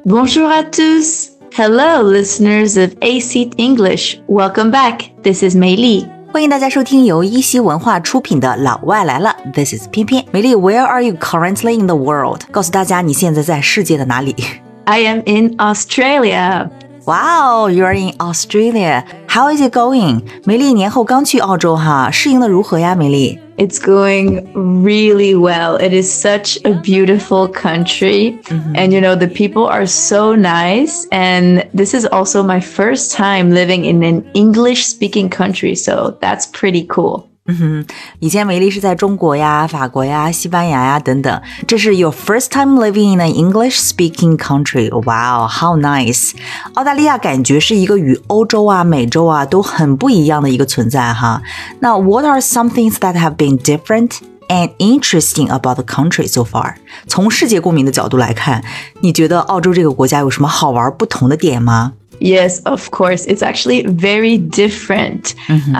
Bonjour à tous. Hello, listeners of AC English. Welcome back. This is 美丽。 欢迎大家收听由一席文化出品的老外来了 This is 偏偏。美丽 Where are you currently in the world? 告诉大家你现在在世界的哪里 I am in Australia. Wow, you're in Australia. How is it going? 美丽年后刚去澳洲哈，适应的如何呀美丽 It's going really well. It is such a beautiful country. And you know, the people are so nice. And this is also my first time living in an English-speaking country. So that's pretty cool. 以前美丽是在中国呀、法国呀、西班牙呀等等，这是 your first time living in an English-speaking country. Wow, how nice! 澳大利亚感觉是一个与欧洲啊、美洲啊都很不一样的一个存在哈。那 what are some things that have been different and interesting about the country so far? 从世界公民的角度来看，你觉得澳洲这个国家有什么好玩不同的点吗 Yes, of course. It's actually very different.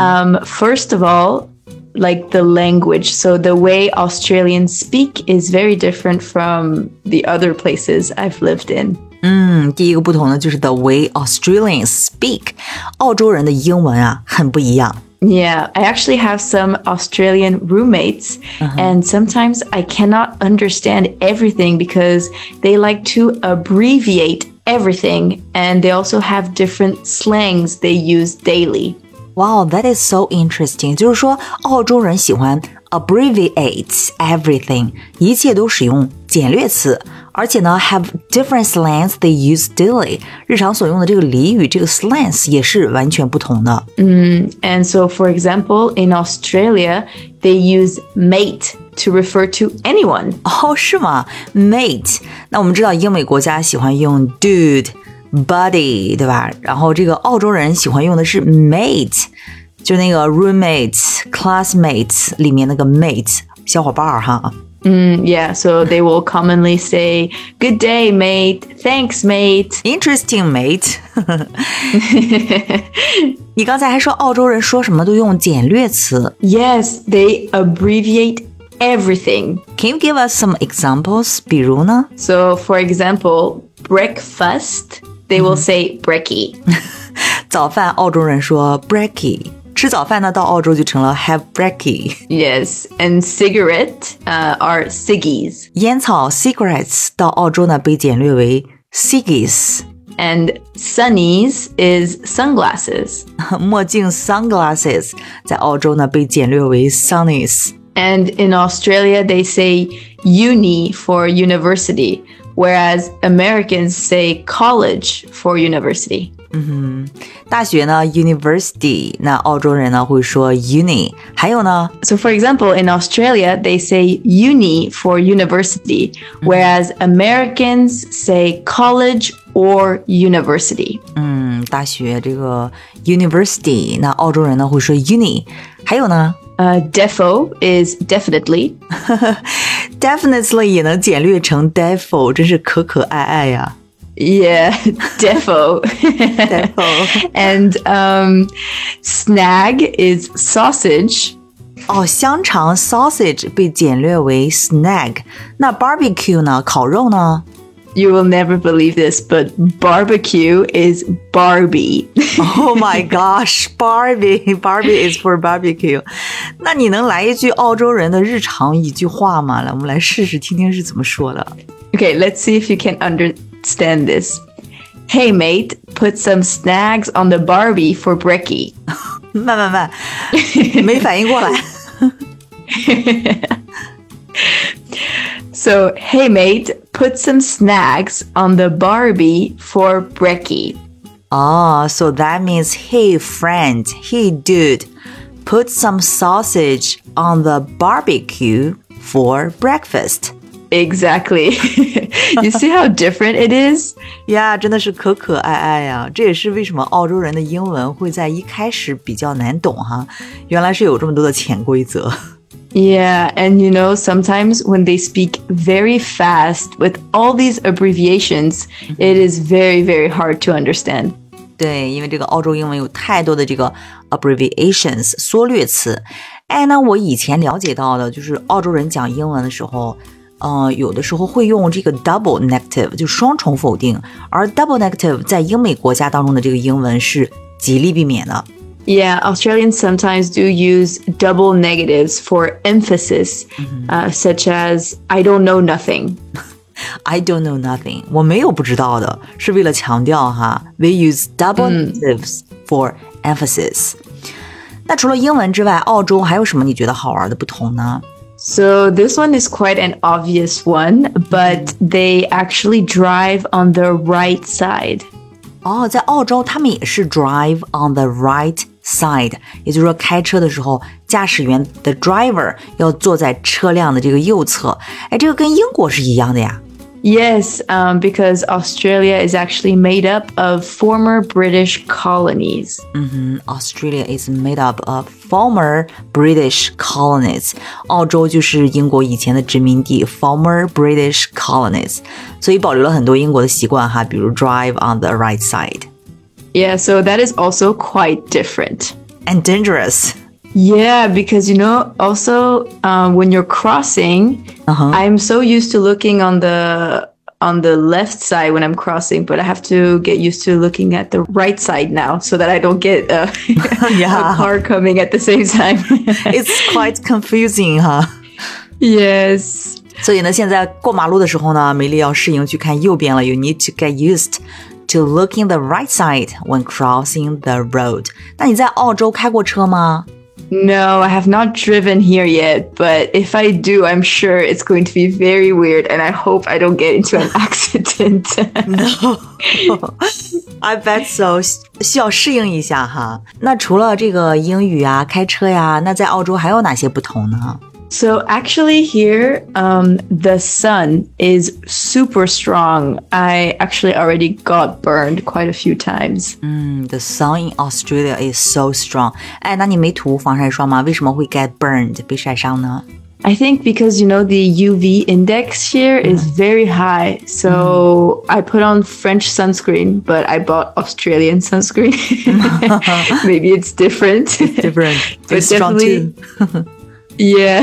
First of all, like the language. So the way Australians speak is very different from the other places I've lived in. 第一个不同呢就是 the way Australians speak. 澳洲人的英文啊很不一样。 Yeah, I actually have some Australian roommates, and sometimes I cannot understand everything because they like to abbreviate everything, and they also have different slangs they use daily. Wow, that is so interesting. 就是说，澳洲人喜欢 abbreviate everything， 一切都使用简略词，而且呢 have different slangs they use daily。日常所用的这个俚语，这个 slangs 也是完全不同的。 And so, for example, in Australia, they use mate to refer to anyone. 哦，是吗 ？Mate。那我们知道英美国家喜欢用 dude。buddy 对吧？然后这个澳洲人喜欢用的是 mate， 就那个 roommate classmate 里面那个 mate 小伙伴哈。 Yeah, so they will commonly say, "Good day, mate. Thanks, mate." Interesting, mate. 你刚才还说澳洲人说什么都用简略词。 Yes, they abbreviate everything. Can you give us some examples? 比如呢？ So, for example, breakfast, they will say brekkie. 早饭澳洲人说 brekkie， 吃早饭呢到澳洲就成了 have brekkie。 Yes, and cigarette are ciggies. 烟草 cigarettes 到澳洲呢被简略为 ciggies。 And sunnies is sunglasses. 墨镜 sunglasses 在澳洲呢被简略为 sunnies。 And in Australia, they say uni for university, whereas Americans say college for university. 大学呢 university， 那澳洲人呢会说 uni。 还有呢 So for example, in Australia, they say uni for university, whereas Americans say college or university. 大学这个 university， 那澳洲人呢会说 uni。 还有呢 Defo is definitely. definitely 也能简略成 defo， 真是可可爱爱呀。 Yeah, defo. defo And snag is sausage. 哦，香肠 sausage 被简略为 snag。 那 barbecue 呢？烤肉呢？ You will never believe this, but barbecue is Barbie. Oh my gosh, Barbie is for barbecue. 那你能来一句澳洲人的日常一句话吗？来，我们来试试听听是怎么说的。 Okay, let's see if you can understand this. Hey mate, put some snags on the Barbie for brekkie. 慢，没反应过来。 So, hey mate, put some snags on the Barbie for brekkie. So that means, hey friend, hey dude, put some sausage on the barbecue for breakfast. Exactly. You see how different it is? Yeah, 真的是可可爱爱呀。这也是为什么澳洲人的英文会在一开始比较难懂哈，原来是有这么多的潜规则。 Yeah, and you know, sometimes when they speak very fast with all these abbreviations, it is very, very hard to understand. 对，因为这个澳洲英文有太多的这个 abbreviations 缩略词。哎，那我以前了解到的就是澳洲人讲英文的时候有的时候会用这个 double negative 就双重否定，而 double negative 在英美国家当中的这个英文是极力避免的。 Yeah, Australians sometimes do use double negatives for emphasis, such as I don't know nothing. I don't know nothing. 我没有不知道的，是为了强调哈。We use double negatives for emphasis. 那除了英文之外，澳洲还有什么你觉得好玩的不同呢？ So this one is quite an obvious one, but they actually drive on the right side. 在澳洲他们也是 drive on the right side, 也就是说开车的时候驾驶员 the driver 要坐在车辆的这个右侧。这个跟英国是一样的呀。 Yes, because Australia is actually made up of former British colonies. Australia is made up of former British colonies. 澳洲就是英国以前的殖民地 former British colonies. 所以保留了很多英国的习惯哈，比如 drive on the right side. Yeah, so that is also quite different. And dangerous. Yeah, because also when you're crossing, I'm so used to looking on the left side when I'm crossing, but I have to get used to looking at the right side now so that I don't get a car coming at the same time. It's quite confusing, huh? Yes. 所以呢，现在过马路的时候呢，梅丽要适应去看右边了。You need to get used to looking the right side when crossing the road. 那你在澳洲开过车吗 ？No, I have not driven here yet, but if I do, I'm sure it's going to be very weird, and I hope I don't get into an accident. No, I bet so. 需要适应一下哈。那除了这个英语啊、开车呀，那在澳洲还有哪些不同呢 ？So actually here, the sun is super strong. I actually already got burned quite a few times. The sun in Australia is so strong. 那你没涂防晒霜吗？为什么会 get burned 被晒伤呢 ？I think because, the UV index here is very high. So I put on French sunscreen, but I bought Australian sunscreen. Maybe it's different. It's different. But it's strong too. Yeah,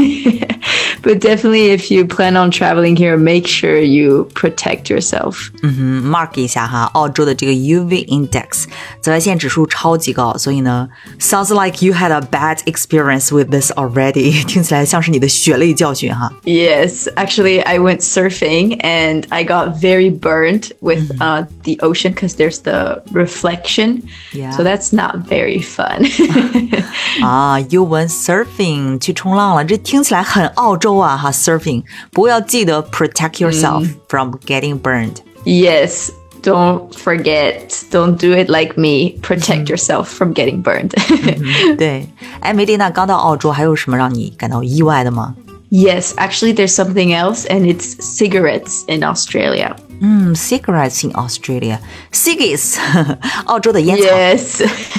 but definitely if you plan on traveling here, make sure you protect yourself. Mark 一下哈，澳洲的这个 UV index 紫外线指数超级高，所以呢 sounds like you had a bad experience with this already. 听起来像是你的血泪教训哈。 Yes, actually I went surfing and I got very burnt with the ocean because there's the reflection. Yeah. So that's not very fun. You went surfing.去冲浪了，这听起来很澳洲啊哈 surfing， 不过要记得 protect yourself from getting burned. Yes, don't forget, don't do it like me. Protect yourself from getting burned. 对，梅丽娜刚到澳洲，还有什么让你感到意外的吗？ Yes, actually there's something else, and it's cigarettes in Australia. Cigarettes in Australia. Ciggies, 澳洲的烟草。 Yes,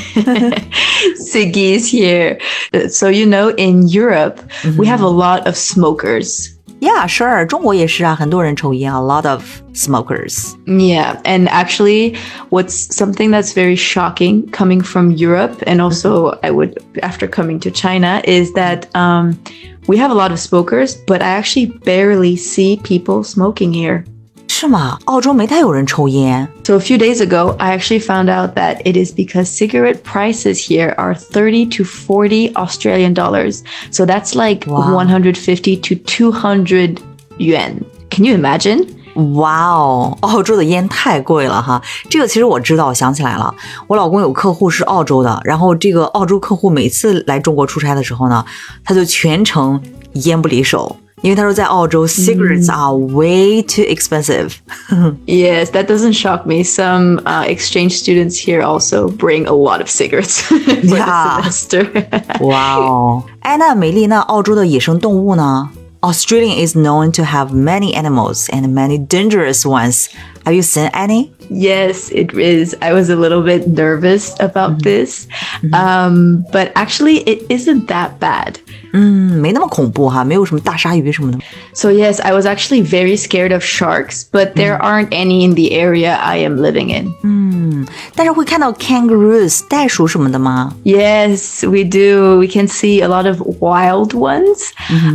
ciggies here. So, in Europe, we have a lot of smokers. Yeah, sure. 中国也是啊，很多人抽烟 a lot of smokers. Yeah, and actually, what's something that's very shocking coming from Europe, and also after coming to China, is that we have a lot of smokers, but I actually barely see people smoking here. 是吗？澳洲没太有人抽烟。 So a few days ago, I actually found out that it is because cigarette prices here are 30 to 40 Australian dollars. So that's like 150 to 200 yuan. Can you imagine? 哇哦，澳洲的烟太贵了哈！这个其实我知道，我想起来了，我老公有客户是澳洲的，然后这个澳洲客户每次来中国出差的时候呢，他就全程烟不离手。因为他说在澳洲 cigarettes are way too expensive. Yes, that doesn't shock me. Some exchange students here also bring a lot of cigarettes for the semester. Wow. 那美丽，那澳洲的野生动物呢？Australia is known to have many animals and many dangerous ones. Have you seen any? Yes, it is. I was a little bit nervous about this, but actually it isn't that bad. 没那么恐怖哈，没有什么大鲨鱼什么的。 So yes, I was actually very scared of sharks, but there aren't any in the area I am living in. 但是会看到 kangaroos 袋鼠什么的吗？ Yes, we do. We can see a lot of wild ones.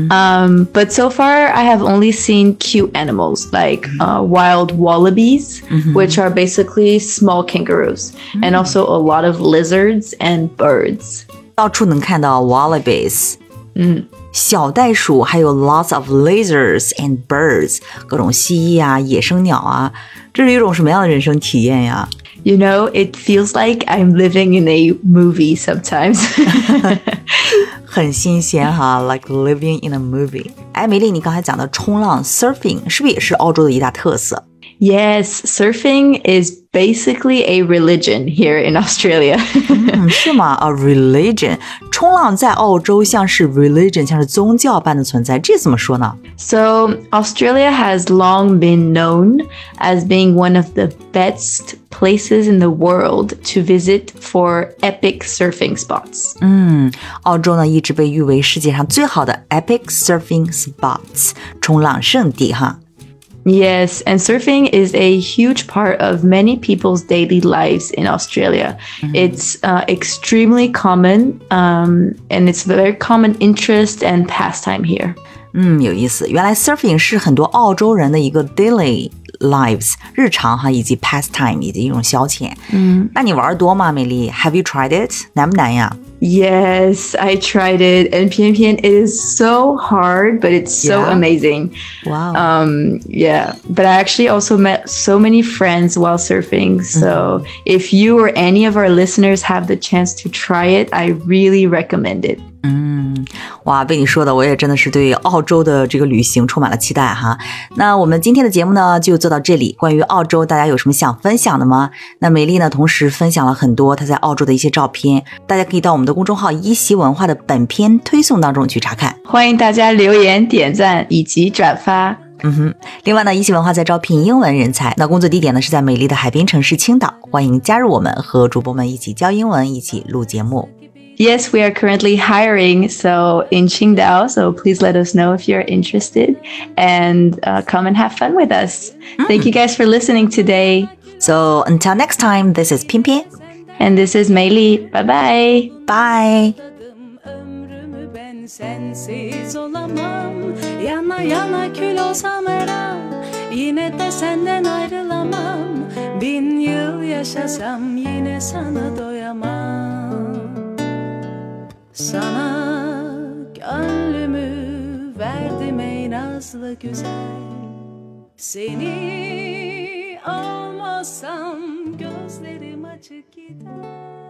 But so far, I have only seen cute animals like wild wallabies, which are basically small kangaroos, and also a lot of lizards and birds. 到处能看到 wallabies。小袋鼠，还有 lots of lizards and birds， 各种蜥蜴啊，野生鸟啊，这是一种什么样的人生体验呀？ You know, it feels like I'm living in a movie sometimes. 很新鲜哈 ，like living in a movie。哎，梅丽，你刚才讲的冲浪 surfing 是不是也是澳洲的一大特色？ Yes, surfing is basically a religion here in Australia. 是吗？ A religion， 冲浪在澳洲像是 religion， 像是宗教般的存在，这怎么说呢？ So, Australia has long been known as being one of the best places in the world to visit for epic surfing spots. 澳洲呢一直被誉为世界上最好的 epic surfing spots， 冲浪圣地哈。 Yes, and surfing is a huge part of many people's daily lives in Australia. It's extremely common, and it's a very common interest and pastime here. 有意思，原来 surfing 是很多澳洲人的一个 daily lives 日常哈，以及 pastime 以及一种消遣。那你玩多吗，美丽 ？Have you tried it？ 难不难呀？ Yes, I tried it, and Pian Pian, it is so hard, but it's so amazing. Wow. Yeah, but I actually also met so many friends while surfing. So if you or any of our listeners have the chance to try it, I really recommend it. 哇，被你说的我也真的是对澳洲的这个旅行充满了期待哈。那我们今天的节目呢就做到这里，关于澳洲大家有什么想分享的吗？那美丽呢同时分享了很多她在澳洲的一些照片，大家可以到我们的公众号一席文化的本篇推送当中去查看。 欢迎大家留言、点赞以及转发。 另外呢，一席文化在招聘英文人才，那工作地点呢是在美丽的海滨城市青岛，欢迎加入我们，和主播们一起教英文，一起录节目。 Yes, we are currently hiring, so in Qingdao, so please let us know if you're interested and come and have fun with us. Thank you guys for listening today. So until next time, this is Pian Pian. And this is Mei Li. Bye-bye. Bye. Ömrümü ben sensiz olamam. Yana yana kül olsam her an, yine de senden ayrılamam. 1000 yıl yaşasam yine sana doyamam. Sana gönlümü verdim ey nazlı güzel. Seni almazsam gözlerim açık gider.